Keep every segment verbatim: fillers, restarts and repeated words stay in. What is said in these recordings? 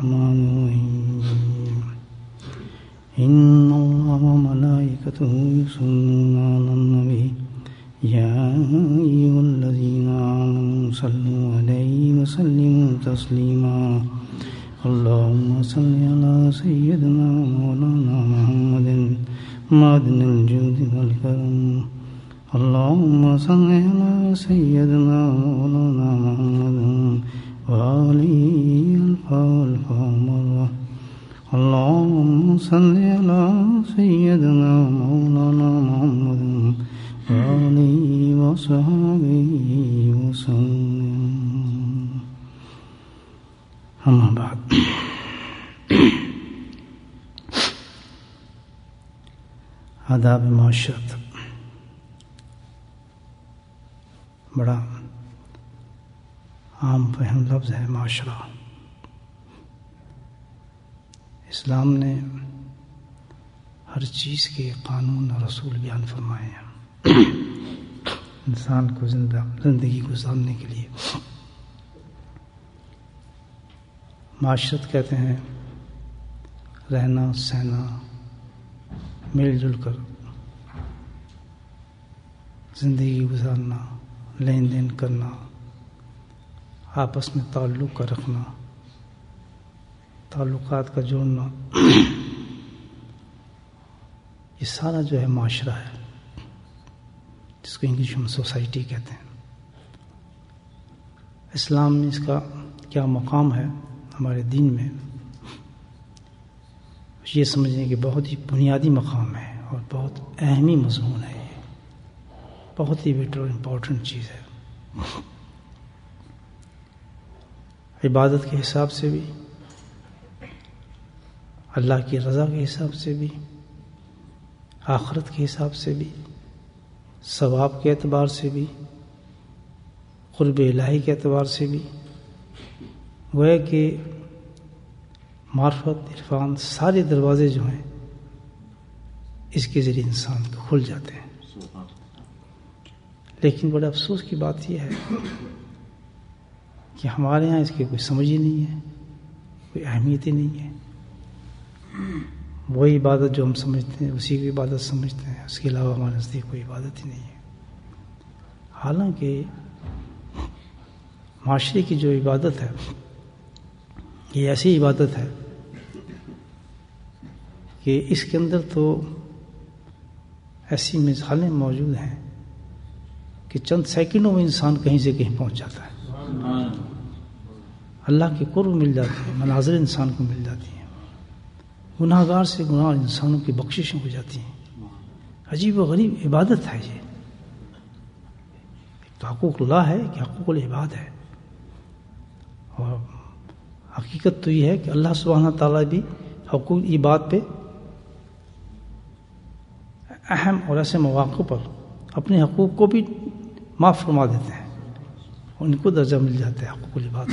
الرحمن الرحيم إن الله وملائكته يصلون على النبي يا أيها الذين آمنوا صلوا عليه وسلموا تسليما اللهم صل على سيدنا مولانا محمد معدن الجود والكرم اللهم صل على سيدنا مولانا محمد وآله الألف مرة اللهم صل على سيدنا مولانا محمد وآله وصحبه وسلم أما بعد آداب معاشرت بڑا عام فہم لفظ ہے معاشرہ. اسلام نے ہر چیز کے قانون اور رسول بیان فرمائے ہیں انسان کو زندہ زندگی گزارنے کے لیے. معاشرت کہتے ہیں رہنا سہنا مل جل کر زندگی گزارنا لین دین کرنا آپس میں تعلق کا رکھنا تعلقات کا جوڑنا یہ سارا جو ہے معاشرہ ہے جس کو انگلش میں سوسائٹی کہتے ہیں. اسلام میں اس کا کیا مقام ہے ہمارے دین میں یہ سمجھنے کہ بہت ہی بنیادی مقام ہے اور بہت اہمی مضمون ہے. یہ بہت ہی بیٹر اور امپورٹنٹ چیز ہے. عبادت کے حساب سے بھی اللہ کی رضا کے حساب سے بھی آخرت کے حساب سے بھی ثواب کے اعتبار سے بھی قرب الہی کے اعتبار سے بھی گویا کہ معرفت عرفان سارے دروازے جو ہیں اس کے ذریعے انسان کو کھل جاتے ہیں. لیکن بڑے افسوس کی بات یہ ہے کہ ہمارے ہاں اس کی کوئی سمجھ ہی نہیں ہے کوئی اہمیت ہی نہیں ہے. وہی عبادت جو ہم سمجھتے ہیں اسی کی عبادت سمجھتے ہیں اس کے علاوہ ہمارے نزدیک کوئی عبادت ہی نہیں ہے. حالانکہ معاشرے کی جو عبادت ہے یہ ایسی عبادت ہے کہ اس کے اندر تو ایسی مثالیں موجود ہیں کہ چند سیکنڈوں میں انسان کہیں سے کہیں پہنچ جاتا ہے. اللہ کے قرب مل جاتے ہیں مناظر انسان کو مل جاتی ہیں گناہ گار سے گناہ انسانوں کی بخششیں ہو جاتی ہیں. عجیب و غریب عبادت ہے یہ. تو حقوق اللہ ہے کہ حقوق العباد ہے اور حقیقت تو یہ ہے کہ اللہ سبحانہ تعالیٰ بھی حقوق عباد پہ اہم اور ایسے مواقع پر اپنے حقوق کو بھی معاف فرما دیتے ہیں ان کو درجہ مل جاتا ہے حقوق العباد.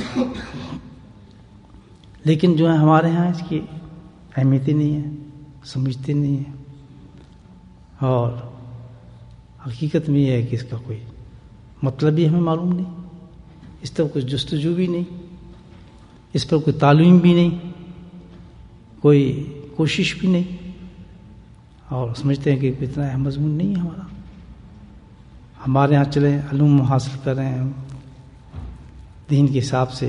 لیکن جو ہے ہمارے ہاں اس کی اہمیت ہی نہیں ہے سمجھتے نہیں ہیں اور حقیقت میں یہ ہے کہ اس کا کوئی مطلب بھی ہمیں معلوم نہیں اس طرح کوئی جستجو بھی نہیں اس پر کوئی تعلیم بھی نہیں کوئی کوشش بھی نہیں اور سمجھتے ہیں کہ اتنا اہم مضمون نہیں ہے ہمارا. ہمارے ہاں چلیں علوم حاصل کر رہے ہیں دین کے حساب سے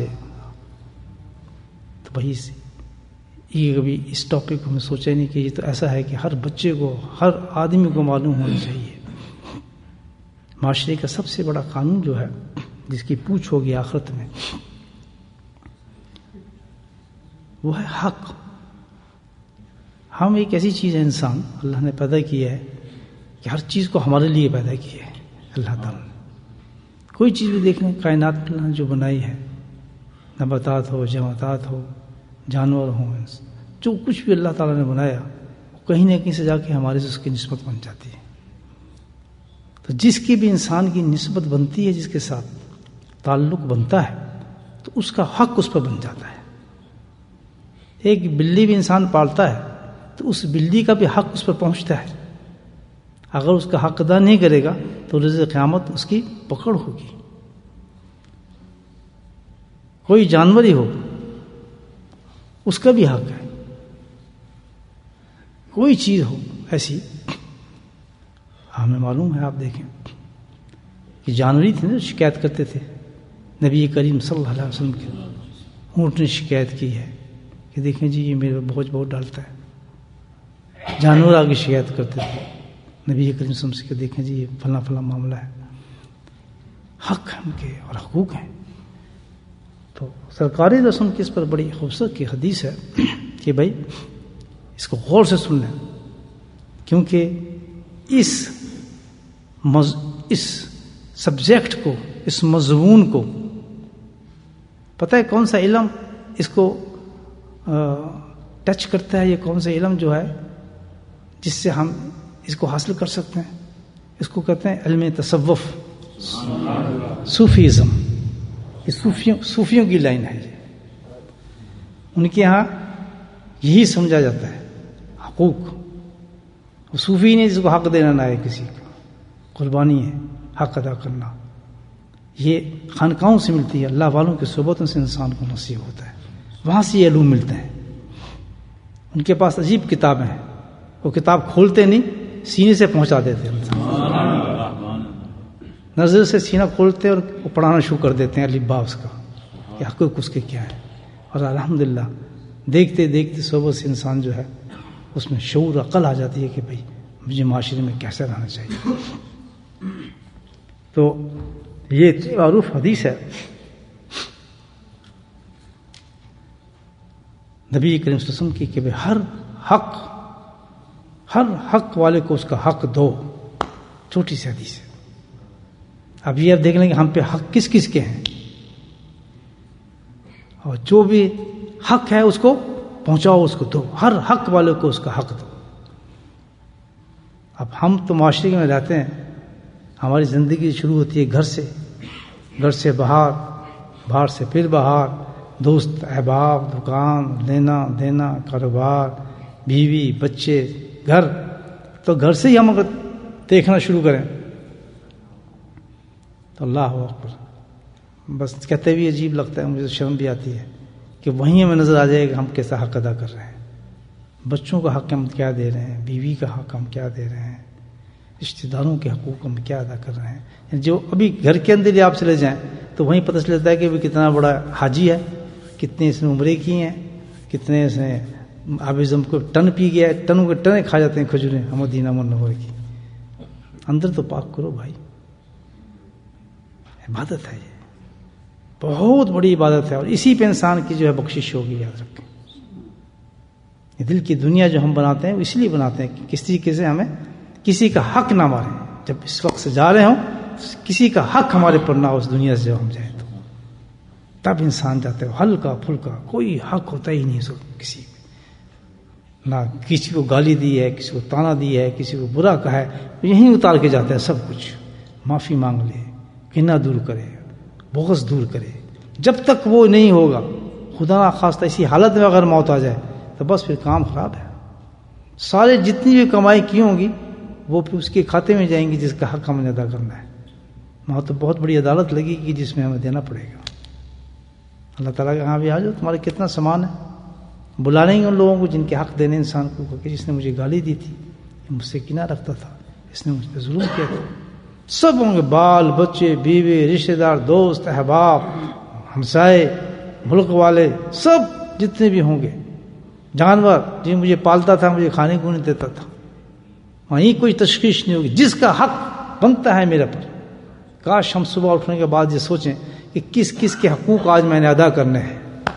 تو وہی یہ کبھی اس ٹاپک کو ہم نے سوچا نہیں کہ یہ تو ایسا ہے کہ ہر بچے کو ہر آدمی کو معلوم ہونا چاہیے. معاشرے کا سب سے بڑا قانون جو ہے جس کی پوچھ ہوگی آخرت میں وہ ہے حق. ہم ایک ایسی چیز ہے انسان اللہ نے پیدا کی ہے کہ ہر چیز کو ہمارے لیے پیدا کی ہے اللہ تعالیٰ نے. کوئی چیز بھی دیکھ لیں کائنات اللہ نے جو بنائی ہے نباتات ہو جماعتات ہو جانور ہوں جو کچھ بھی اللہ تعالیٰ نے بنایا کہیں نہ کہیں سے جا کے ہمارے سے اس کی نسبت بن جاتی ہے. تو جس کی بھی انسان کی نسبت بنتی ہے جس کے ساتھ تعلق بنتا ہے تو اس کا حق اس پر بن جاتا ہے. ایک بلی بھی انسان پالتا ہے تو اس بلی کا بھی حق اس پر پہنچتا ہے. اگر اس کا حق ادا نہیں کرے گا تو روز قیامت اس کی پکڑ ہوگی. کوئی جانور ہی ہو اس کا بھی حق ہے. کوئی چیز ہو ایسی، ہمیں معلوم ہے، آپ دیکھیں کہ جانوری تھے نا شکایت کرتے تھے نبی کریم صلی اللہ علیہ وسلم کے. اونٹ نے شکایت کی ہے کہ دیکھیں جی یہ میرے بوجھ بہت ڈالتا ہے. جانور آگے شکایت کرتے تھے نبی کریم صلی اللہ علیہ وسلم سے کہ دیکھیں جی یہ فلاں فلاں معاملہ ہے. حق ہے ان کے اور حقوق ہیں. تو سرکاری رسم کی اس پر بڑی خوبصورت کی حدیث ہے کہ بھائی اس کو غور سے سن لیں، کیونکہ اس مز... اس سبجیکٹ کو، اس مضمون کو، پتہ ہے کون سا علم اس کو ٹچ کرتا ہے؟ یہ کون سا علم جو ہے جس سے ہم اس کو حاصل کر سکتے ہیں؟ اس کو کہتے ہیں علم تصوف، صوفیزم. یہ صوفیوں صوفیوں کی لائن ہے. ان کے ہاں یہی سمجھا جاتا ہے حقوق. صوفی نے جس کو حق دینا نہ ہے کسی کو، قربانی ہے حق ادا کرنا. یہ خانقاہوں سے ملتی ہے، اللہ والوں کی صحبتوں سے انسان کو نصیب ہوتا ہے، وہاں سے یہ علوم ملتے ہیں. ان کے پاس عجیب کتابیں ہیں، وہ کتاب کھولتے نہیں، سینے سے پہنچا دیتے ہیں. نظر سے سینہ کھولتے اور وہ پڑھانا شروع کر دیتے ہیں الف با اس کا کہ حقوق اس کے کیا ہے. اور الحمدللہ دیکھتے دیکھتے صحبت سے انسان جو ہے اس میں شعور عقل آ جاتی ہے کہ بھئی مجھے معاشرے میں کیسے رہنا چاہیے. تو یہ معروف حدیث ہے. نبی کریم صلی اللہ علیہ وسلم کی کہ ہر حق ہر حق والے کو اس کا حق دو. چھوٹی سی حدیث ہے. اب یہ اب دیکھ لیں کہ ہم پہ حق کس کس کے ہیں، اور جو بھی حق ہے اس کو پہنچاؤ، اس کو دو. ہر حق والے کو اس کا حق دو. اب ہم تو معاشرے میں رہتے ہیں، ہماری زندگی شروع ہوتی ہے گھر سے، گھر سے باہر، باہر سے پھر باہر، دوست احباب، دکان، لینا دینا، کاروبار، بیوی، بچے، گھر. تو گھر سے ہی ہم اگر دیکھنا شروع کریں تو اللہ اکبر، بس کہتے بھی عجیب لگتا ہے، مجھے شرم بھی آتی ہے کہ وہیں ہمیں نظر آ جائے کہ ہم کیسا حق ادا کر رہے ہیں. بچوں کا حق ہم کیا دے رہے ہیں، بیوی کا حق ہم کیا دے رہے ہیں، رشتہ داروں کے حقوق ہم کیا ادا کر رہے ہیں. جو ابھی گھر کے اندر ہی آپ چلے جائیں تو وہیں پتہ چلتا ہے کہ وہ کتنا بڑا حاجی ہے، کتنے اس نے عمرے کی ہیں، کتنے اس نے آب زم کو ٹن پی گیا ہے، ٹنوں کے ٹنے کھا جاتے ہیں کھجوریں مدینہ منورہ کی. اندر تو پاک کرو بھائی، عبادت ہے، یہ بہت بڑی عبادت ہے. اور اسی پہ انسان کی جو ہے بخشش ہوگی. یاد رکھیں، یہ دل کی دنیا جو ہم بناتے ہیں وہ اس لیے بناتے ہیں کہ کس طریقے سے ہمیں کسی کا حق نہ ماریں. جب اس وقت سے جا رہے ہوں کسی کا حق ہمارے پر نہ ہو اس دنیا سے جب ہم جائیں تو تب انسان جاتا ہے. ہلکا پھلکا کوئی حق ہوتا ہی نہیں اس وقت کسی کا، نہ کسی کو گالی دی ہے، کسی کو تانا دی ہے، کسی کو برا کہا ہے، یہیں اتار کے جاتا ہے سب کچھ. معافی مانگ لے، کینہ دور کرے، بغض دور کرے. جب تک وہ نہیں ہوگا، خدا نہ خواستہ اسی حالت میں اگر موت آ جائے تو بس پھر کام خراب ہے. سارے جتنی بھی کمائی کی ہوں گی وہ پھر اس کے کھاتے میں جائیں گی جس کا حق ہمیں ادا کرنا ہے. وہاں تو بہت بڑی عدالت لگے گی جس میں ہمیں دینا پڑے گا. اللہ تعالیٰ کہ ہاں بھی آ جاؤ، تمہارے کتنا سامان ہے. بلا لیں گے ان لوگوں کو جن کے حق دینے انسان کو، کہ جس نے مجھے گالی دی تھی، مجھ سے کنارہ رکھتا تھا، اس نے مجھ پہ ظلم کیا تھا. سب ہوں گے، بال بچے، بیوی، رشتہ دار، دوست احباب، ہمسائے، ملک والے، سب جتنے بھی ہوں گے، جانور جن مجھے پالتا تھا، مجھے کھانے کو نہیں دیتا تھا، وہیں کوئی تشخیص نہیں ہوگی. جس کا حق بنتا ہے میرے پر، کاش ہم صبح اٹھنے کے بعد یہ سوچیں کہ کس کس کے حقوق آج میں نے ادا کرنے ہیں.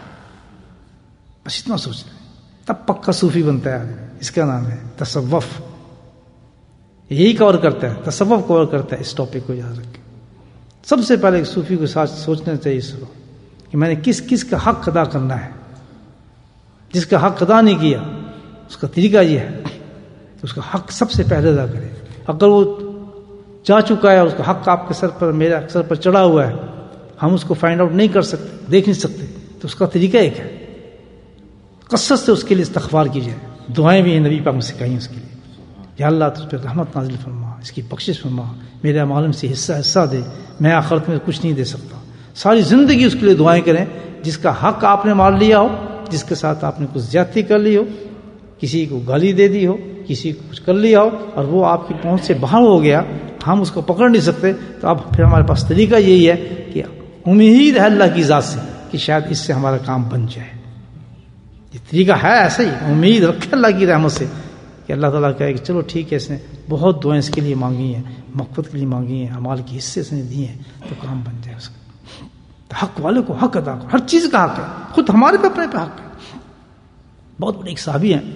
بس اتنا سوچ لیں، تب پکا صوفی بنتا ہے آدمی. اس کا نام ہے تصوف. یہی کور کرتا ہے، تصوف کور کرتا ہے. اس ٹاپک کو یاد رکھیں. سب سے پہلے ایک صوفی کو ساتھ سوچنا چاہیے اس کو کہ میں نے کس کس کا حق ادا کرنا ہے. جس کا حق ادا نہیں کیا اس کا طریقہ یہ ہے کہ اس کا حق سب سے پہلے ادا کرے. اگر وہ جا چکا ہے، اس کا حق آپ کے سر پر، میرے سر پر چڑھا ہوا ہے، ہم اس کو فائنڈ آؤٹ نہیں کر سکتے، دیکھ نہیں سکتے، تو اس کا طریقہ ایک ہے، کثرت سے اس کے لیے استغفار کیجیے. دعائیں بھی ہیں نبی پاک نے سکھائی اس کے لیے. یا اللہ تجھ پہ رحمت نازل فرما، اس کی بخشش فرما، میرے اعمال سے حصہ حصہ دے، میں آخرت میں کچھ نہیں دے سکتا. ساری زندگی اس کے لیے دعائیں کریں. جس کا حق آپ نے مار لیا ہو جس کے ساتھ آپ نے کچھ زیادتی کر لی ہو، کسی کو گالی دے دی ہو، کسی کو کچھ کر لیا ہو اور وہ آپ کی پہنچ سے باہر ہو گیا، ہم اس کو پکڑ نہیں سکتے، تو اب پھر ہمارے پاس طریقہ یہی ہے کہ امید ہے اللہ کی ذات سے کہ شاید اس سے ہمارا کام بن جائے. یہ طریقہ ہے ایسا ہی، امید رکھے اللہ کی رحمت سے کہ اللہ تعالیٰ کہے کہ چلو ٹھیک ہے، اس نے بہت دعائیں اس کے لیے مانگی ہیں، مغفرت کے لیے مانگی ہیں، اعمال کی حصے سے دی ہیں، تو کام بن جائے اس کا. حق والے کو حق ادا کرو، ہر چیز کا حق ہے، خود ہمارے پہ اپنے پہ حق ہے. بہت بڑے ایک صحابی ہیں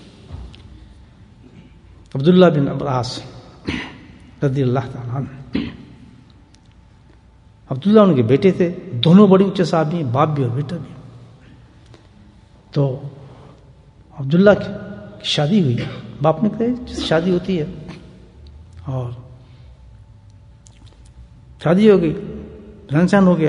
عبداللہ بن عباس رضی اللہ تعالیٰ عنہ. عبداللہ ان کے بیٹے تھے، دونوں بڑے اونچے صحابی ہیں، باپ بھی اور بیٹا بھی. تو عبداللہ کی شادی ہوئی، باپ نے کہا جس شادی ہوتی ہے، اور شادی ہو گئی، رہن سہن ہو گیا.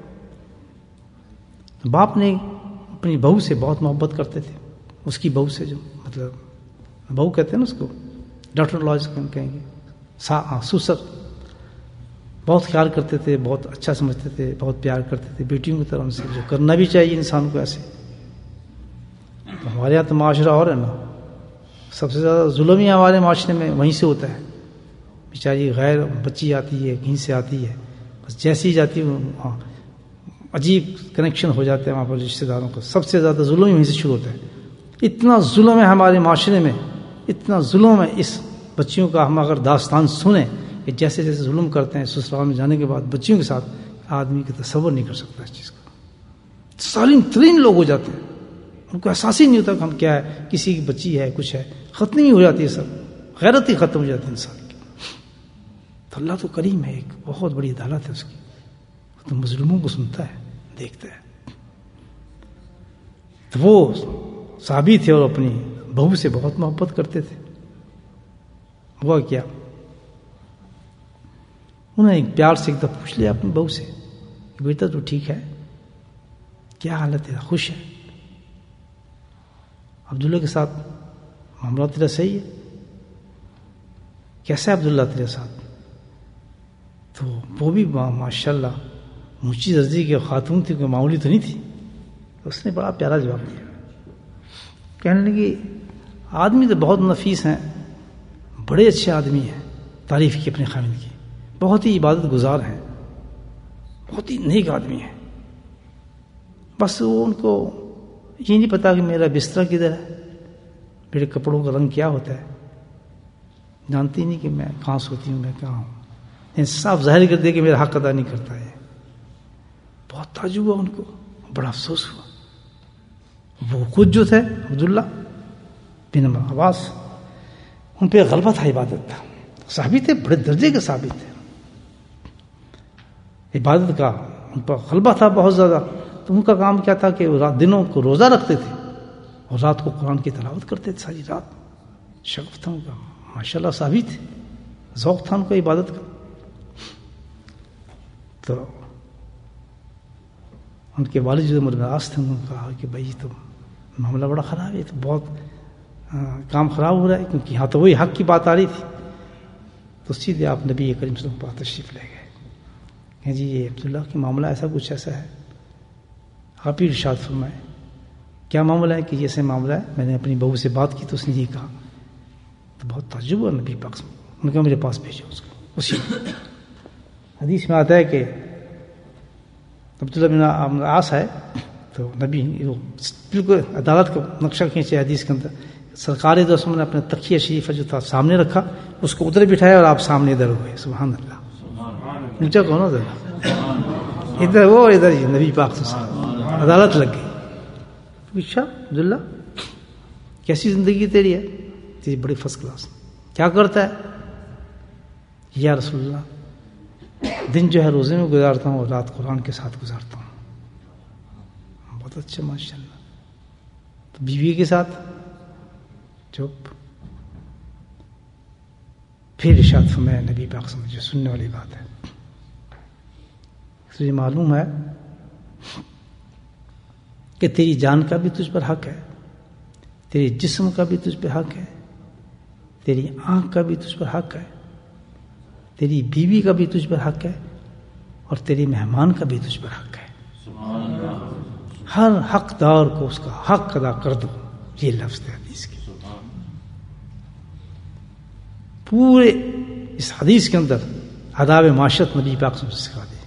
باپ نے اپنی بہو سے بہت محبت کرتے تھے، اس کی بہو سے، جو مطلب بہو کہتے ہیں نا اس کو، ڈاکٹر لاج کہیں گے، سسر، بہت خیال کرتے تھے، بہت اچھا سمجھتے تھے، بہت پیار کرتے تھے بیٹیوں کی طرف سے، جو کرنا بھی چاہیے انسان کو ایسے. ہمارے یہاں تو معاشرہ اور ہے نا، سب سے زیادہ ظلم ہی ہمارے معاشرے میں وہیں سے ہوتا ہے. بیچاری غیر بچی آتی ہے، کہیں سے آتی ہے، بس جیسی جاتی ہے وہاں عجیب کنیکشن ہو جاتے ہیں وہاں پر رشتے داروں کو. سب سے زیادہ ظلم ہی وہیں سے شروع ہوتا ہے. اتنا ظلم ہے ہمارے معاشرے میں، اتنا ظلم ہے اس بچیوں کا. ہم اگر داستان سنیں کہ جیسے جیسے ظلم کرتے ہیں سسرال میں جانے کے بعد بچیوں کے ساتھ، آدمی کا تصور نہیں کر سکتا اس چیز کا. سالم ترین لوگ ہو جاتے ہیں، ان کو احساس ہی نہیں ہوتا کہ ہم کیا ہے، کسی کی بچی ہے، کچھ ہے، ختم ہی ہو جاتی ہے، سب غیرت ہی ختم ہو جاتی ہے انسان کی. تو اللہ تو کریم ہے، ایک بہت بڑی عدالت ہے اس کی، تو مظلوموں کو سنتا ہے، دیکھتا ہے. تو وہ صحابی تھے اور اپنی بہو سے بہت محبت کرتے تھے. ہوا کیا، انہوں نے ایک پیار سے ایک دفعہ پوچھ لیا اپنی بہو سے، بیٹا تو ٹھیک ہے، کیا حالت ہے، خوش ہے، عبداللہ کے ساتھ معاملہ تیرا صحیح ہے، کیسا ہے عبداللہ تیرے ساتھ؟ تو وہ بھی ماشاء اللہ اونچی درجے کی خاتون تھی، کوئی معمولی تو نہیں تھی. اس نے بڑا پیارا جواب دیا، کہنے لگی آدمی تو بہت نفیس ہیں، بڑے اچھے آدمی ہیں، تعریف کی اپنے خاوند کی، بہت ہی عبادت گزار ہیں، بہت ہی نیک آدمی ہیں، بس وہ ان کو یہ نہیں پتا کہ میرا بستر کدھر ہے، میرے کپڑوں کا رنگ کیا ہوتا ہے، جانتی نہیں کہ میں کہاں سوتی ہوں، میں کہاں ہوں. صاف ظاہر کر دے کہ میرا حق ادا نہیں کرتا ہے. بہت تعجب ہوا ان کو، بڑا افسوس ہوا. وہ خود جو تھے عبداللہ بن عباس، ان پہ غلبہ تھا، عبادت تھا، صحابی تھے، بڑے درجے کے صحابی تھے، عبادت کا ان پر غلبہ تھا بہت زیادہ. تو ان کا کام کیا تھا کہ رات دنوں کو روزہ رکھتے تھے اور رات کو قرآن کی تلاوت کرتے تھے ساری رات. شغف تھا ان کا، ماشاء اللہ صحابی تھے، ذوق تھا ان کو عبادت کا. تو ان کے والد جو مرداس تھے، انہوں نے کہا کہ بھائی تو معاملہ بڑا خراب ہے، تو بہت آ, کام خراب ہو رہا ہے، کیونکہ یہاں تو وہی حق کی بات آ رہی تھی. تو سیدھے آپ نبی کریم صلی اللہ علیہ وسلم تشریف لے گئے کہ جی یہ عبداللہ کی معاملہ ایسا کچھ ایسا ہے، آپ ہی ارشاد فرمائیں کیا معاملہ ہے. کہ جیسے معاملہ ہے، میں نے اپنی بہو سے بات کی تو اس نے یہ کہا. تو بہت تعجب ہوا نبی پاک سے، انہوں نے کہا میرے پاس بھیجو اس کو. اسی حدیث میں آتا ہے کہ عبداللہ بن عاص ہے، تو نبی بالکل عدالت کا نقشہ کھینچے حدیث کے اندر. سرکار دو نے اپنے تکیہ شریفہ جو تھا سامنے رکھا، اس کو ادھر بٹھایا اور آپ سامنے ادھر ہوئے. سبحان اللہ، اونچا کون ہو ادھر ادھر وہ ادھر ہی نبی پاک سے عدالت لگ گئی. پوچھا عبداللہ کیسی زندگی تیری ہے؟ تیری بڑی فرسٹ کلاس. کیا کرتا ہے؟ یا رسول اللہ دن جو ہے روزے میں گزارتا ہوں اور رات قرآن کے ساتھ گزارتا ہوں. بہت اچھا ماشاء اللہ. تو بیوی کے ساتھ چپ. پھر ارشاد فرمایا نبی پاک سمجھے، سننے والی بات ہے. تو یہ معلوم ہے کہ تیری جان کا بھی تجھ پر حق ہے، تیری جسم کا بھی تجھ پہ حق ہے، تیری آنکھ کا بھی تجھ پر حق ہے، تیری بیوی کا بھی تجھ پر حق ہے، اور تیری مہمان کا بھی تجھ پر حق ہے. ہر حقدار کو اس کا حق ادا کر دو. یہ لفظ ہے حدیث کے. پورے اس حدیث کے اندر آداب معاشرت نبی پاک صلی اللہ علیہ وسلم سکھا دی.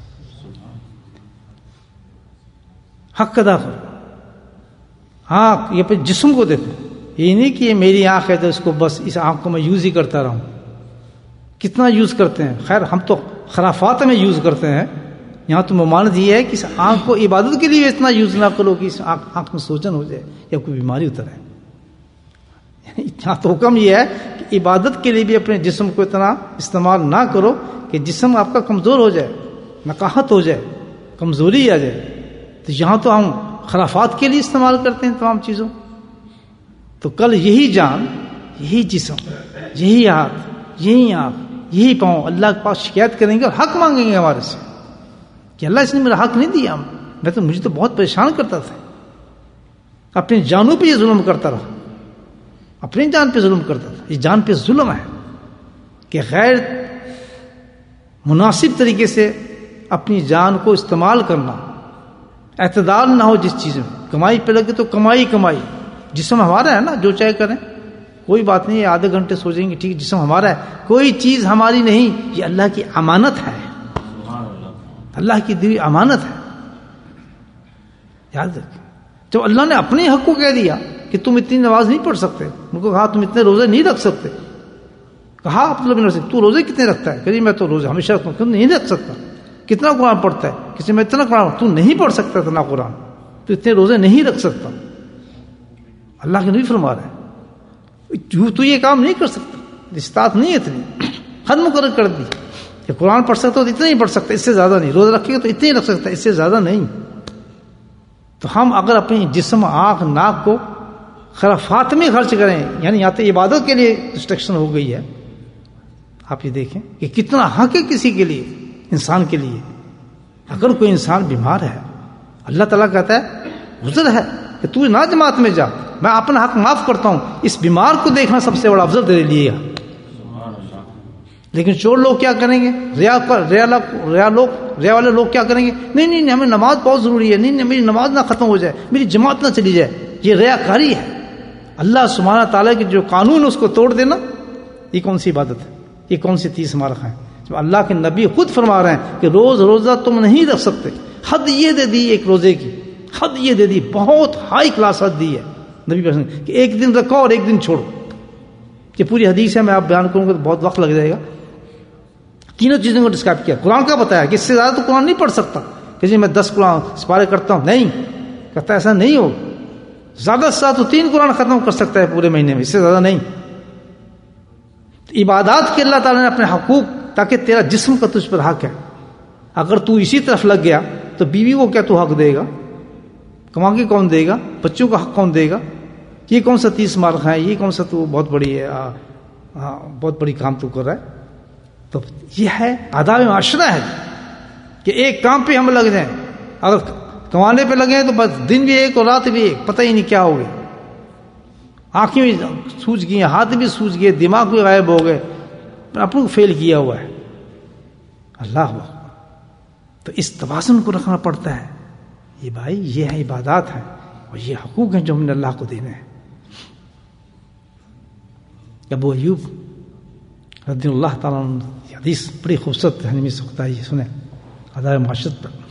حق ادا کرو. آنکھ یہ پہ جسم کو دیکھو. یہ نہیں کہ یہ میری آنکھ ہے تو اس کو بس اس آنکھ کو میں یوز ہی کرتا رہوں. کتنا یوز کرتے ہیں. خیر ہم تو خرافات میں یوز کرتے ہیں. یہاں تو ممانعت یہ ہے کہ اس آنکھ کو عبادت کے لیے اتنا یوز نہ کرو کہ اس آنکھ آنکھ میں سوجن ہو جائے یا کوئی بیماری اترے. یہاں تو حکم یہ ہے کہ عبادت کے لیے بھی اپنے جسم کو اتنا استعمال نہ کرو کہ جسم آپ کا کمزور ہو جائے, نقاہت ہو جائے, کمزوری آ جائے. تو یہاں تو ہم خرافات کے لیے استعمال کرتے ہیں تمام چیزوں. تو کل یہی جان, یہی جسم, یہی ہاتھ, یہی آنکھ, یہی پاؤں اللہ کے پاس شکایت کریں گے اور حق مانگیں گے ہمارے سے کہ اللہ اس نے میرا حق نہیں دیا. میں تو مجھے تو بہت پریشان کرتا تھا, اپنی جانوں پہ یہ ظلم کرتا رہا, اپنی جان پہ ظلم کرتا تھا. یہ جان پہ ظلم ہے کہ غیر مناسب طریقے سے اپنی جان کو استعمال کرنا, اعتدال نہ ہو جس چیز میں. کمائی پہ لگے تو کمائی کمائی. جسم ہمارا ہے نا, جو چاہے کریں, کوئی بات نہیں. آدھے گھنٹے سو جائیں گے ٹھیک, جسم ہمارا ہے, کوئی چیز ہماری نہیں. یہ اللہ کی امانت ہے, اللہ کی دی امانت ہے. یاد رکھ, جب اللہ نے اپنے حق کو کہہ دیا کہ تم اتنی نماز نہیں پڑھ سکتے, ان کو کہا تم اتنے روزے نہیں رکھ سکتے. کہا آپ لوگ نہیں رکھ سکتے. تو روزے کتنے رکھتا ہے؟ کہ میں تو روزے ہمیشہ رکھتا ہوں. کیوں نہیں رکھ سکتا؟ کتنا قرآن پڑھتا ہے؟ کسی میں اتنا قرآن. تو نہیں پڑھ سکتا اتنا قرآن, تو اتنے روزے نہیں رکھ سکتا. اللہ کے نبی فرما رہے ہیں تو یہ کام نہیں کر سکتا, استطاعت نہیں اتنی, حد مقرر کر دی کہ قرآن پڑھ سکتا ہو تو اتنا ہی پڑھ سکتا, اس سے زیادہ نہیں. روزہ رکھے گا تو اتنے ہی رکھ سکتا, اس سے زیادہ نہیں. تو ہم اگر اپنی جسم, آنکھ, ناک کو خرافات میں خرچ کریں, یعنی یہاں تو عبادت کے لیے ریسٹرکشن ہو گئی ہے. آپ یہ دیکھیں کہ کتنا حق ہے کسی کے لیے, انسان کے لیے. اگر کوئی انسان بیمار ہے, اللہ تعالیٰ کہتا ہے عذر ہے کہ تو نہ جماعت میں جا, میں اپنا حق معاف کرتا ہوں. اس بیمار کو دیکھنا سب سے بڑا افضل تیرے لیے. لیکن چور لوگ کیا کریں گے, ریا ریا ریا لوگ ریا والے لوگ کیا کریں گے, نہیں نہیں نہیں ہمیں نماز بہت ضروری ہے, نہیں نہیں میری نماز نہ ختم ہو جائے, میری جماعت نہ چلی جائے. یہ ریا کاری ہے. اللہ سبحانہ تعالیٰ کے جو قانون اس کو توڑ دینا, یہ کون سی عبادت ہے, یہ کون سی تیس مارخ ہے. جب اللہ کے نبی خود فرما رہے ہیں کہ روز روزہ تم نہیں رکھ سکتے, حد یہ دے دی ایک روزے کی, حد یہ دے دی, بہت ہائی کلاس حد دی ہے نبی پاک کہ ایک دن رکھو اور ایک دن چھوڑو. یہ پوری حدیث ہے, میں آپ بیان کروں گا تو بہت وقت لگ جائے گا. تینوں چیزوں کو ڈسکرائب کیا. قرآن کا بتایا کہ اس سے زیادہ تو قرآن نہیں پڑھ سکتا, کہ جی میں دس قرآن سپارے کرتا ہوں, نہیں کہتا ایسا نہیں ہو. زیادہ سے زیادہ تو تین قرآن ختم کر سکتا ہے پورے مہینے میں, اس سے زیادہ نہیں. عبادات کے اللہ تعالیٰ نے اپنے حقوق, تاکہ تیرا جسم کا تجھ پر حق ہے. اگر تو اسی طرف لگ گیا تو بیوی کو کیا تو حق دے گا, کما کے کون دے گا, بچوں کا حق کون دے گا. یہ کون سا تیس مارک ہے, یہ کون سا تو بہت بڑی ہے, آ, آ, بہت بڑی کام تو کر رہا ہے. تو یہ ہے آداب معاشرہ ہے کہ ایک کام پہ ہم لگ جائیں. اگر کمانے پہ لگے تو بس دن بھی ایک اور رات بھی ایک, پتہ ہی نہیں کیا ہو گئی. آنکھیں بھی سوج گئی, ہاتھ بھی سوج گئے, دماغ بھی غائب ہو گئے, اپنے کو فیل کیا ہوا ہے. اللہ تو اس توازن کو رکھنا پڑتا ہے. یہ بھائی یہ ہے عبادات ہیں اور یہ حقوق ہیں جو ہم نے اللہ کو دینے ہیں. ابو ایوب رضی اللہ تعالیٰ عنہ حدیث بڑی خوبصورت ہے, سکتا ہے, یہ سنیں آداب معاشرت پر.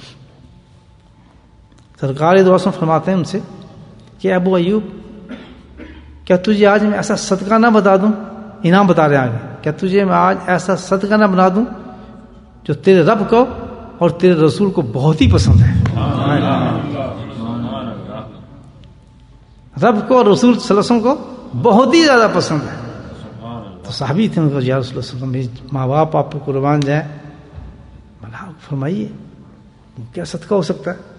سرکار دو وسلم فرماتے ہیں ان سے کہ ابو ایوب کیا تجھے آج میں ایسا صدقہ نہ بتا دوں, انعام بتا رہے ہیں آگے, کیا تجھے میں آج ایسا صدقہ نہ بنا دوں جو تیرے رب کو اور تیرے رسول کو بہت ہی پسند ہے. رب کو اور رسول صلی اللہ علیہ وسلم کو بہت ہی زیادہ پسند ہے. تو صحابی تھے, ان کو یا رسول اللہ صلی اللہ علیہ وسلم ماں باپ آپ کو قربان جائیں, بھلا فرمائیے کیا صدقہ ہو سکتا ہے.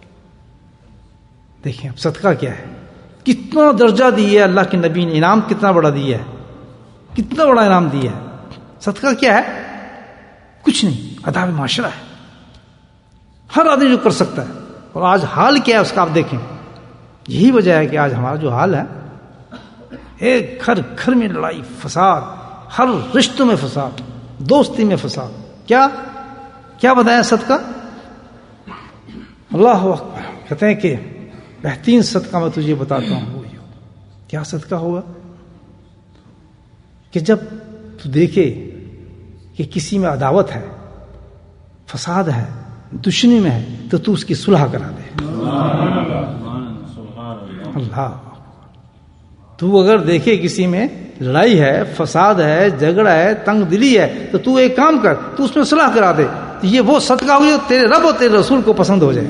دیکھیں اب صدقہ کیا ہے, کتنا درجہ دیا ہے اللہ کے نبی نے, انعام کتنا بڑا دیا ہے, کتنا بڑا انعام دیا ہے. صدقہ کیا ہے, کچھ نہیں, آداب معاشرہ ہے, ہر آدمی جو کر سکتا ہے. اور آج حال کیا ہے اس کا آپ دیکھیں. یہی وجہ ہے کہ آج ہمارا جو حال ہے, ایک گھر گھر میں لڑائی فساد, ہر رشتوں میں فساد, دوستی میں فساد. کیا کیا بتایا صدقہ, اللہ اکبر. کہتے ہیں کہ بہترین صدقہ میں تجھے بتاتا ہوں وہ کیا صدقہ ہوگا کہ جب تو دیکھے کہ کسی میں عداوت ہے، فساد ہے، دشمنی میں ہے، تو تو اس کی صلح کرا دے. اللہ. تو اگر دیکھے کسی میں لڑائی ہے، فساد ہے، جھگڑا ہے، تنگ دلی ہے، تو تو ایک کام کر، تو اس میں صلح کرا دے. یہ وہ صدقہ ہوگی جو تیرے رب اور تیرے رسول کو پسند ہو جائے.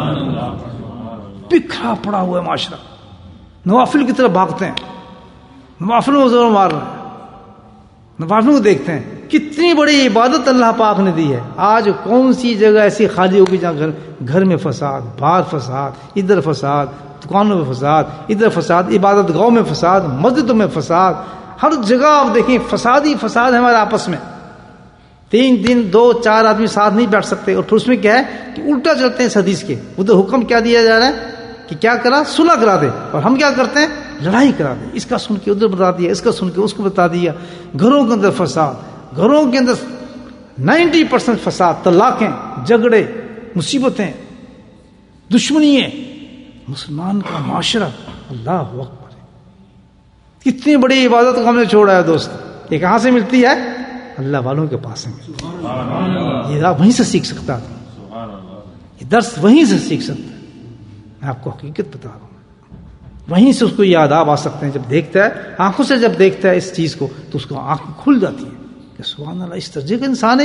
بکھرا پڑا ہوا ہے معاشرہ، نوافل کی طرف بھاگتے ہیں، نوافلوں کو زور مار رہے ہیں، نوافلوں کو دیکھتے ہیں. کتنی بڑی عبادت اللہ پاک نے دی ہے. آج کون سی جگہ ایسی خالی ہوگی جہاں گھر گھر میں فساد، باہر فساد، ادھر فساد، دکانوں میں فساد، ادھر فساد، عبادت گاہوں میں فساد، مسجدوں میں فساد، ہر جگہ آپ دیکھیں فساد ہی فساد ہے. ہمارے آپس میں تین دن دو چار آدمی ساتھ نہیں بیٹھ سکتے، اور پھر اس میں کیا ہے کہ الٹا چلتے ہیں اس حدیث کے. ادھر حکم کیا دیا جا رہا ہے کہ کیا کرا، صلح کرا دے، اور ہم کیا کرتے ہیں، لڑائی کرا دے. اس کا سن کے ادھر بتا دیا، اس کا سن کے اس کو بتا دیا. گھروں کے اندر فساد، گھروں کے اندر نائنٹی پرسینٹ فساد، طلاقیں، جھگڑے، مصیبتیں، دشمنیاں. مسلمان کا معاشرہ، اللہ اکبر، کتنی بڑی عبادت کو ہم نے چھوڑا ہے دوست. یہ کہاں سے ملتی ہے؟ اللہ والوں کے پاس سے ملتی ہے. یہ آپ وہیں سے سیکھ سکتا ہے، یہ درس وہیں سے سیکھ سکتا ہے. میں آپ کو حقیقت بتا رہا ہوں، وہیں سے اس کو یہ آداب آ سکتے ہیں. جب دیکھتا ہے آنکھوں سے، جب دیکھتا ہے اس چیز کو، تو اس کو آنکھ کھل جاتی ہے کہ سبحان اللہ، اس درجے کا انسان ہے،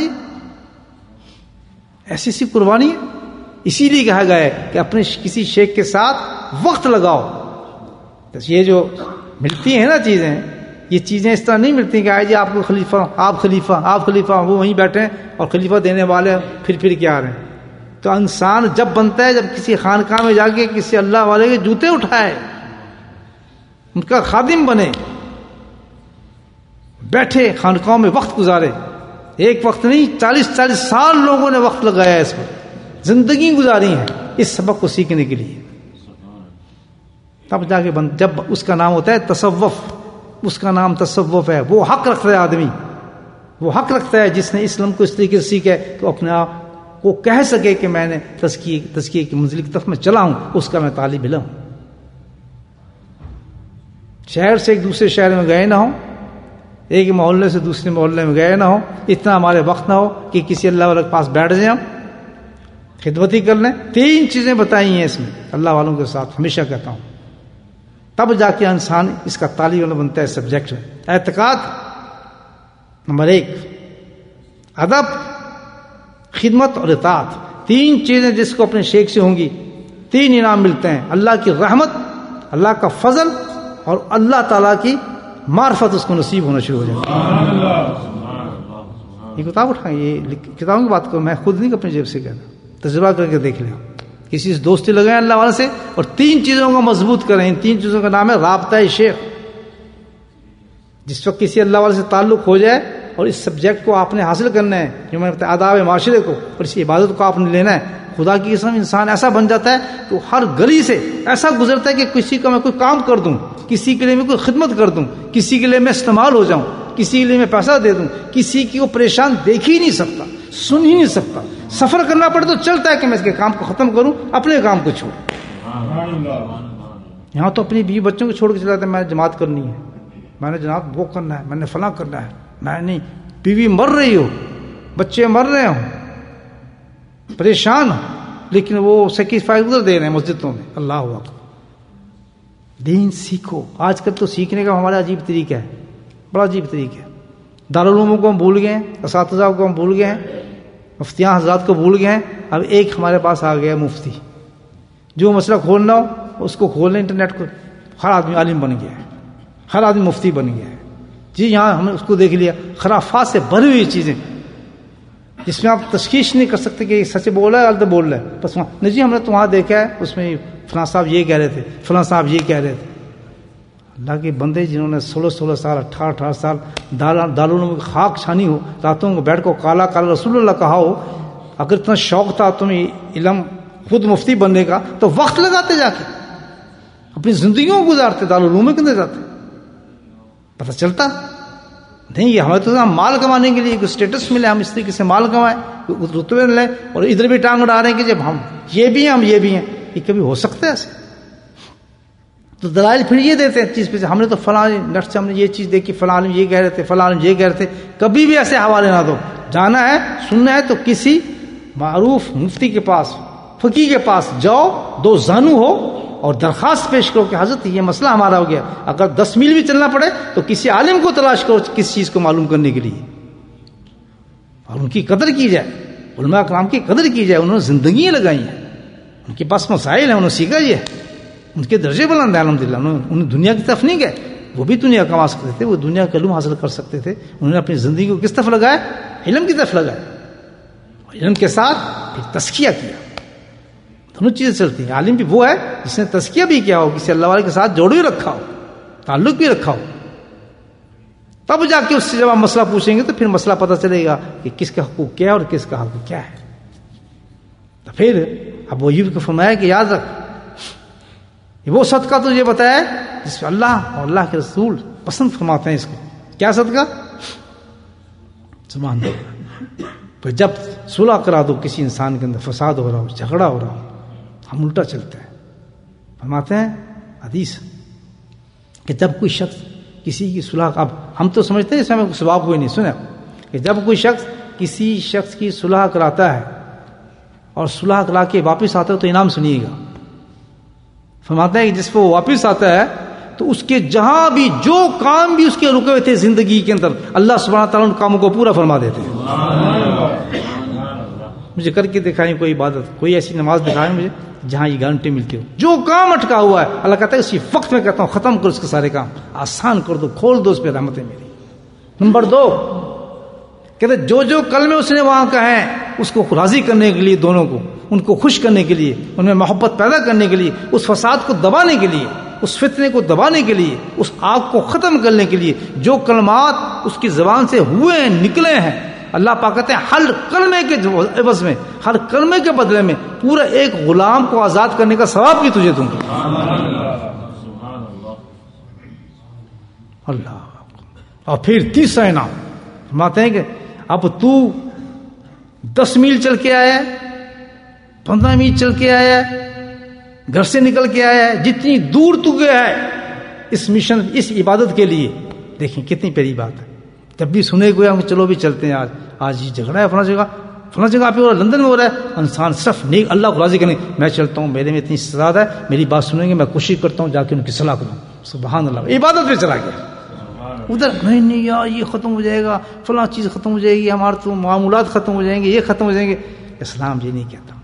ایسی سی قربانی ہے. اسی لیے کہا گیا ہے کہ اپنے کسی شیخ کے ساتھ وقت لگاؤ. یہ جو ملتی ہیں نا چیزیں، یہ چیزیں اس طرح نہیں ملتی کہ آئے جی آپ کو خلیفہ، آپ خلیفہ، آپ خلیفہ، وہ وہیں بیٹھے ہیں اور خلیفہ دینے والے پھر پھر کے آ رہے ہیں. تو انسان جب بنتا ہے جب کسی خانقاہ میں جا کے کسی اللہ والے کے جوتے اٹھائے، ان کا خادم بنے، بیٹھے خانقاہوں میں وقت گزارے. ایک وقت نہیں، چالیس چالیس سال لوگوں نے وقت لگایا اس پر، زندگی گزاری ہے اس سبق کو سیکھنے کے لیے. تب جا کے بند، جب اس کا نام ہوتا ہے تصوف، اس کا نام تصوف ہے. وہ حق رکھتا ہے آدمی، وہ حق رکھتا ہے جس نے اسلام کو اس طریقے سے سیکھا ہے تو اپنے آپ کو کہہ سکے کہ میں نے تزکیے تزکیے کی منزل کی طرف میں چلا ہوں، اس کا میں طالب علم ہوں. شہر سے ایک دوسرے شہر میں گئے نہ ہوں، ایک محلے سے دوسرے محلے میں گئے نہ ہوں، اتنا ہمارے وقت نہ ہو کہ کسی اللہ والے کے پاس بیٹھ جائیں، ہم خدمتی کر لیں. تین چیزیں بتائی ہیں اس میں اللہ والوں کے ساتھ، ہمیشہ کہتا ہوں. تب جا کے انسان اس کا طالب علم بنتا ہے. سبجیکٹ ہے اعتقاد نمبر ایک، ادب، خدمت اور اطاعت. تین چیزیں جس کو اپنے شیخ سے ہوں گی، تین انعام ملتے ہیں: اللہ کی رحمت، اللہ کا فضل، اور اللہ تعالیٰ کی معرفت اس کو نصیب ہونا شروع ہو جائے. یہ کتاب اٹھائیں، یہ کتابوں کی بات کروں، میں خود نہیں اپنی جیب سے کہنا، تجربہ کر کے دیکھ لیں. کسی سے دوستی لگائیں اللہ والے سے، اور تین چیزوں کو مضبوط کریں. ان تین چیزوں کا نام ہے رابطہ شیخ. جس وقت کسی اللہ والے سے تعلق ہو جائے اور اس سبجیکٹ کو آپ نے حاصل کرنا ہے، جو میں نے بتایا آداب معاشرے کو، اور اس عبادت کو آپ نے لینا ہے، خدا کی قسم انسان ایسا بن جاتا ہے کہ ہر گلی سے ایسا گزرتا ہے کہ کسی کا میں کوئی کام کر دوں، کسی کے لیے میں کوئی خدمت کر دوں، کسی کے لیے میں استعمال ہو جاؤں، کسی کے لیے میں پیسہ دے دوں، کسی کی وہ پریشان دیکھ ہی نہیں سکتا، سن ہی نہیں سکتا. سفر کرنا پڑے تو چلتا ہے کہ میں اس کے کام کو ختم کروں، اپنے کام کو چھوڑ. یہاں تو اپنی بیوی بچوں کو چھوڑ کے چلا جاتا ہے، میں نے جماعت کرنی ہے، میں نے جناب وہ کرنا ہے، میں نے فلاں کرنا ہے. میں نہیں، بیوی مر رہی ہو، بچے مر رہے ہوں، پریشان ہو، لیکن وہ سیکریفائس ادھر دے رہے ہیں مسجدوں میں. اللہ اکبر. دین سیکھو. آج کل تو سیکھنے کا ہمارا عجیب طریقہ ہے، بڑا عجیب طریقہ ہے. دارالعلوموں کو ہم بھول گئے ہیں، اساتذہ کو ہم بھول گئے ہیں، مفتیان حضرات کو بھول گئے ہیں. اب ایک ہمارے پاس آ گیا مفتی، جو مسئلہ کھولنا ہو اس کو کھول لیں انٹرنیٹ کو. ہر آدمی عالم بن گیا ہے، ہر آدمی مفتی بن گیا ہے. جی یہاں ہم نے اس کو دیکھ لیا، خرافات سے بھری ہوئی چیزیں جس میں آپ تشخیص نہیں کر سکتے کہ سچ بول رہا ہے غلط بول رہا ہے. بس نہیں جی ہم نے تو وہاں دیکھا ہے، اس میں فلاں صاحب یہ کہہ رہے تھے، فلاں صاحب یہ کہہ رہے تھے. اللہ کے بندے جنہوں نے سولہ سولہ سال اٹھارہ اٹھارہ سال دارالعلوم میں خاک چھانی ہو، راتوں کو بیٹھ کو کالا کالا رسول اللہ کہا ہو، اگر اتنا شوق تھا تمہیں علم خود مفتی بننے کا تو وقت لگاتے جا کے اپنی زندگیوں کو گزارتے، دارالعلوم کے اندر جاتے، پتہ چلتا نہیں. یہ ہمیں تو مال کمانے کے لیے کوئی اسٹیٹس ملے، ہم اس طریقے سے مال کمائیں، رتبے لیں، اور ادھر بھی ٹانگ اڑا رہے ہیں کہ جب ہم یہ بھی ہیں ہم یہ بھی ہیں. یہ کبھی ہو سکتا ہے ایسے؟ تو دلائل پھر یہ دیتے ہیں چیز پہ، ہم نے تو فلاں نیٹ سے ہم نے یہ چیز دیکھی، فلاں عالم یہ کہہ رہے تھے، فلاں عالم یہ کہہ رہے تھے. کبھی بھی ایسے حوالے نہ دو. جانا ہے سننا ہے تو کسی معروف مفتی کے پاس، فقیہ کے پاس جاؤ، دو زانو ہو اور درخواست پیش کرو کہ حضرت یہ مسئلہ ہمارا ہو گیا. اگر دس میل بھی چلنا پڑے تو کسی عالم کو تلاش کرو کس چیز کو معلوم کرنے کے لیے، اور ان کی قدر کی جائے. علماء کرام کی قدر کی جائے. انہوں نے زندگیاں لگائی ہیں، ان کے پاس مسائل ہیں، انہوں نے سیکھا یہ، ان کے درجے بلند ہیں الحمدللہ. انہوں دنیا کی طرف نہیں گئے، وہ بھی دنیا کما سکتے تھے، وہ دنیا کا علم حاصل کر سکتے تھے. انہوں نے اپنی زندگی کو کس طرف لگایا؟ علم کی طرف لگایا. علم کے ساتھ پھر تزکیہ کیا. دونوں چیزیں چلتی ہیں. عالم بھی وہ ہے جس نے تزکیہ بھی کیا ہو، کسی اللہ والے کے ساتھ جوڑ بھی رکھا ہو، تعلق بھی رکھا ہو. تب جا کے اس سے جب آپ مسئلہ پوچھیں گے تو پھر مسئلہ پتہ چلے گا کہ کس کا حقوق کیا ہے اور کس کا حقوق کیا ہے. تو پھر اب وہ یوں کو فرمایا کہ یاد رکھ، وہ صدقہ تجھے بتایا جس پہ اللہ اور اللہ کے رسول پسند فرماتے ہیں. اس کو کیا صدقہ؟ سبحان اللہ. پھر جب صلح کرا دو کسی انسان کے اندر، فساد ہو رہا ہو، جھگڑا ہو رہا ہو، ہم الٹا چلتے ہیں. فرماتے ہیں حدیث کہ جب کوئی شخص کسی کی صلح، اب ہم تو سمجھتے ہیں اس میں کوئی ثواب ہوئی نہیں. سنا کہ جب کوئی شخص کسی شخص کی صلح کراتا ہے اور صلح کرا کے واپس آتا ہے تو انعام سنیے گا. فرماتے ہیں کہ جس پہ وہ واپس آتا ہے تو اس کے جہاں بھی جو کام بھی اس کے رکے ہوئے تھے زندگی کے اندر، اللہ سبحانہ تعالیٰ ان کاموں کو پورا فرما دیتے ہیں. مجھے کر کے دکھائیں کوئی عبادت، کوئی ایسی نماز دکھائیں مجھے جہاں یہ گارنٹی ملتی ہو. جو کام اٹکا ہوا ہے اللہ کہتا ہے اسی وقت میں کہتا ہوں ختم کرو اس کے سارے کام، آسان کر دو، کھول دو اس پہ رحمتیں میری. نمبر دو کہتے جو جو کلمے اس نے وہاں کہے اس کو راضی کرنے کے لیے، دونوں کو ان کو خوش کرنے کے لیے، ان میں محبت پیدا کرنے کے لیے، اس فساد کو دبانے کے لیے، اس فتنے کو دبانے کے لیے، اس آگ کو ختم کرنے کے لیے جو کلمات اس کی زبان سے ہوئے ہیں، نکلے ہیں، اللہ پاک کہتے ہیں ہر کلمے کے عوض میں، ہر کلمے کے بدلے میں پورا ایک غلام کو آزاد کرنے کا ثواب بھی تجھے دوں گا. اللہ. اور پھر تیسرا انعام فرماتے ہیں کہ اب تو دس میل چل کے آیا ہے، پندرہ میل چل کے آیا ہے، گھر سے نکل کے آیا ہے، جتنی دور تو گیا ہے اس مشن، اس عبادت کے لیے. دیکھیں کتنی پیاری بات ہے. جب بھی سنے گویا ہم چلو بھی چلتے ہیں، آج آج یہ جھگڑا ہے فلاں جگہ فلاں جگہ پہ ہو رہا ہے، لندن میں ہو رہا ہے. انسان صرف نیک اللہ کو راضی کرنے، میں چلتا ہوں، میرے میں اتنی استعداد ہے، میری بات سنیں گے، میں کوشش کرتا ہوں جا کے ان کی صلاح کروں. سبحان اللہ. عبادت پہ چلا گیا ادھر، نہیں نہیں یار یہ ختم ہو جائے گا، فلاں چیز ختم ہو جائے گی، ہمارے تو معاملات ختم ہو جائیں گے، یہ ختم ہو جائیں گے. اسلام یہ نہیں کہتا.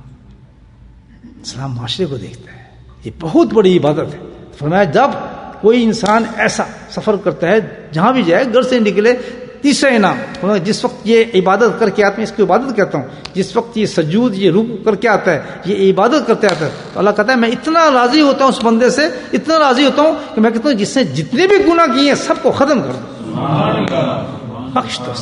اسلام معاشرے کو دیکھتا ہے. یہ بہت بڑی عبادت ہے. فرمایا جب کوئی انسان ایسا سفر کرتا ہے جہاں بھی جائے، گھر سے نکلے، تیسرا انعام جس وقت یہ عبادت کر کے آتا ہے، اس کی عبادت کہتا ہوں، جس وقت یہ سجود، یہ رکوع کر کے آتا ہے، یہ عبادت کرتے آتا ہے، تو اللہ کہتا ہے میں اتنا راضی ہوتا ہوں اس بندے سے، اتنا راضی ہوتا ہوں کہ میں کہتا ہوں جس نے جتنے بھی گناہ کیے ہیں سب کو ختم کر دو، بخش دو.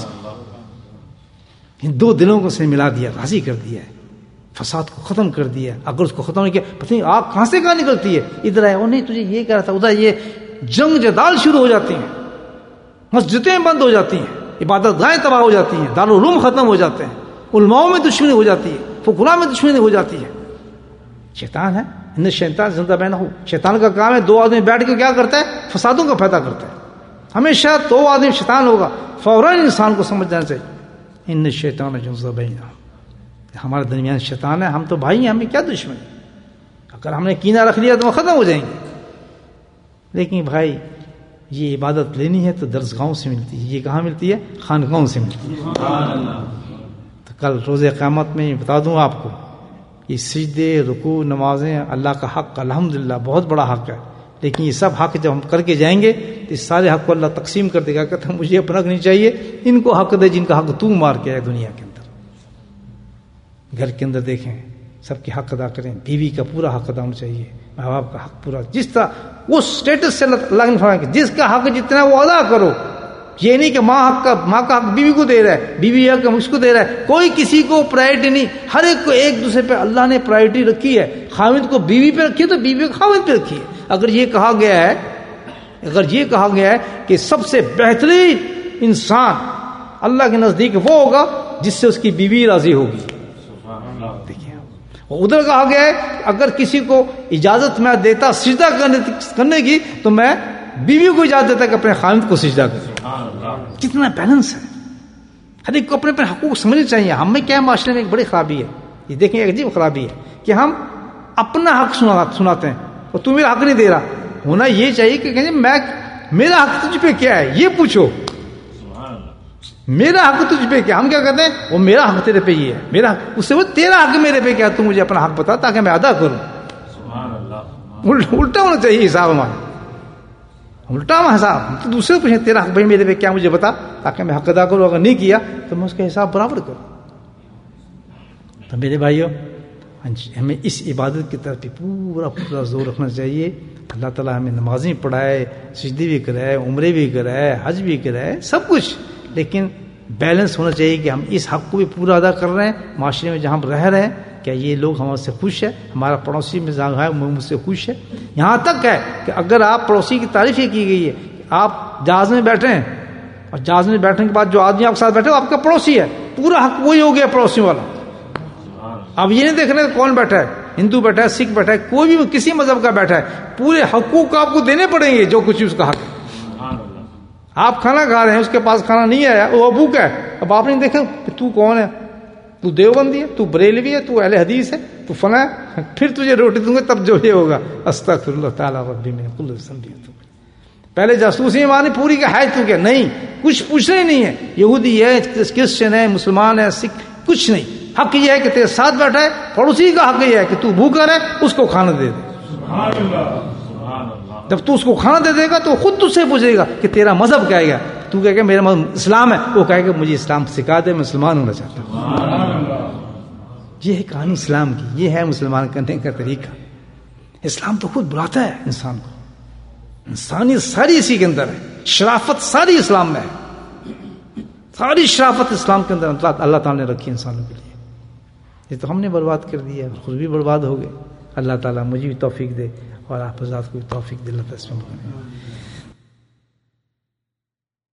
ان دو دلوں کو سے ملا دیا، راضی کر دیا ہے، فساد کو ختم کر دیا. اگر اس کو ختم نہیں کیا پتہ نہیں آگ کہاں سے کہاں نکلتی ہے، ادھر آئے وہ نہیں تجھے یہ کہہ رہا تھا، ادھر یہ جنگ جدال شروع ہو جاتی ہیں، مسجدیں بند ہو جاتی ہیں، عبادت گاہیں تباہ ہو جاتی ہیں، دارالعلوم ختم ہو جاتے ہیں، علماؤں میں دشمنی ہو جاتی ہے، فقراء میں دشمنی ہو جاتی ہے. شیطان ہے، ان شیطان زندہ بینہ ہو. شیطان کا کام ہے دو آدمی بیٹھ کے کیا کرتا ہے، فسادوں کا پیدا کرتا ہے. ہمیشہ دو آدمی شیطان ہوگا، فوراً انسان کو سمجھ جانا چاہیے ان شیطان زندہ بینہ، ہمارے درمیان شیطان ہے، ہم تو بھائی ہیں، ہمیں کیا دشمنی. اگر ہم نے کینہ رکھ لیا تو وہ ختم ہو جائیں گے. لیکن بھائی یہ عبادت لینی ہے تو درسگاہوں سے ملتی ہے، یہ کہاں ملتی ہے، خانقاہوں سے ملتی ہے. تو کل روز قیامت میں بتا دوں آپ کو، یہ سجدے، رکوع، نمازیں اللہ کا حق الحمدللہ بہت بڑا حق ہے، لیکن یہ سب حق جب ہم کر کے جائیں گے تو اس سارے حق کو اللہ تقسیم کر دے گا. کہتا ہے مجھے اپنا حق نہیں چاہیے، ان کو حق دے جن کا حق تو مار کے آئے دنیا کے اندر. گھر کے اندر دیکھیں سب کے حق ادا کریں، بیوی کا پورا حق ادا ہونا چاہیے، ماں باپ کا حق پورا، جس طرح اس سٹیٹس سے اللہ نے فرمایا کہ جس کا حق جتنا وہ ادا کرو. یہ نہیں کہ ماں حق کا ماں کا حق بیوی کو دے رہا ہے، بیوی حق اس کو دے رہا ہے، کوئی کسی کو پرائرٹی نہیں، ہر ایک کو ایک دوسرے پہ اللہ نے پرائرٹی رکھی ہے. خاوند کو بیوی پہ رکھی ہے تو بیوی کو خاوند پہ رکھی ہے. اگر یہ کہا گیا ہے اگر یہ کہا گیا ہے کہ سب سے بہترین انسان اللہ کے نزدیک وہ ہوگا جس سے اس کی بیوی راضی ہوگی. دیکھیے اور ادھر کہا گیا ہے اگر کسی کو اجازت میں دیتا سجدہ کرنے کی تو میں بیوی کو اجازت دیتا کہ اپنے خاوند کو سجدہ کرے. کتنا بیلنس ہے. ہر ایک کو اپنے اپنے حقوق سمجھنے چاہیے. ہم میں کیا معاشرے میں ایک بڑی خرابی ہے, یہ دیکھیں ایک عجیب خرابی ہے کہ ہم اپنا حق سناتے ہیں اور تو میرا حق نہیں دے رہا. ہونا یہ چاہیے کہ میں میرا حق تجھ پہ کیا ہے یہ پوچھو. میرا حق تجھ پہ کیا, ہم کیا کہتے ہیں وہ میرا حق تیرے پہ یہ ہے, میرا حق اس سے وہ تیرا حق میرے پہ کیا, تو مجھے اپنا حق بتا تاکہ میں ادا کروں. الٹا ہونا چاہیے حساب ہمارا, الٹا حساب. تو دوسرے پوچھیں تیرا حق بھائی میرے پہ کیا مجھے بتا تاکہ میں حق ادا کروں, اگر نہیں کیا تو میں اس کا حساب برابر کروں. تو میرے بھائیوں ہمیں اس عبادت کی طرف بھی پورا پورا زور رکھنا چاہیے. اللہ تعالیٰ ہمیں نمازیں پڑھائے, سجدے بھی کرائے, عمرے بھی کرائے, حج بھی کرائے, سب کچھ, لیکن بیلنس ہونا چاہیے کہ ہم اس حق کو بھی پورا ادا کر رہے ہیں. معاشرے میں جہاں ہم رہ رہے ہیں کیا یہ لوگ ہمارے سے خوش ہے, ہمارا پڑوسی میں جہاں ہے مجھ سے خوش ہے. یہاں تک ہے کہ اگر آپ پڑوسی کی تعریف یہ کی گئی ہے کہ آپ جہاز میں بیٹھے ہیں اور جہاز میں بیٹھنے کے بعد جو آدمی آپ کے ساتھ بیٹھے وہ آپ کا پڑوسی ہے, پورا حق وہی ہو گیا پڑوسی والا. اب یہ نہیں دیکھنا کون بیٹھا ہے, ہندو بیٹھا ہے, سکھ بیٹھا ہے, کوئی بھی کسی مذہب کا بیٹھا ہے, پورے حقوق آپ کو دینے پڑیں گے جو کچھ اس کا حق ہے. آپ کھانا کھا رہے ہیں, اس کے پاس کھانا نہیں آیا, وہ ابو کا ہے, اب آپ نہیں دیکھا کہ تو کون ہے, تو دیوبندی ہے, تو بریلوی ہے, تو اہل حدیث ہے, تو فلاں ہے, پھر تجھے روٹی دوں گے تب جو یہ ہوگا. استغفر اللہ تعالیٰ ربی من کل ذنب. پہلے جاسوسی مانی پوری کا ہے تو کیا نہیں, کچھ پوچھنا ہی نہیں ہے. یہودی ہے, کرسچن ہے, مسلمان ہے, سکھ, کچھ نہیں. حق یہ ہے کہ تیرے ساتھ بیٹھا ہے, پڑوسی کا حق یہ ہے کہ تو بھوکا رہے اس کو کھانا دے دے. جب تو اس کو کھانا دے دے گا تو خود تجھ سے پوچھے گا کہ تیرا مذہب کیا ہے, تو کہے گا میرا مذہب اسلام ہے, وہ کہے گا مجھے اسلام سکھا دے, میں مسلمان ہونا چاہتا ہوں. یہ ہے کہانی اسلام کی, یہ ہے مسلمان کرنے کا طریقہ. اسلام تو خود بلاتا ہے انسان کو, انسانیت ساری اسی کے اندر ہے, شرافت ساری اسلام میں ہے, ساری شرافت اسلام کے اندر اللہ تعالیٰ نے رکھی انسانوں کے لیے. یہ تو ہم نے برباد کر دیا, خود بھی برباد ہو گئے. اللہ تعالیٰ مجھے بھی توفیق دے اور آپ حضرات کو بھی توفیق دے. اللہ تعالیٰ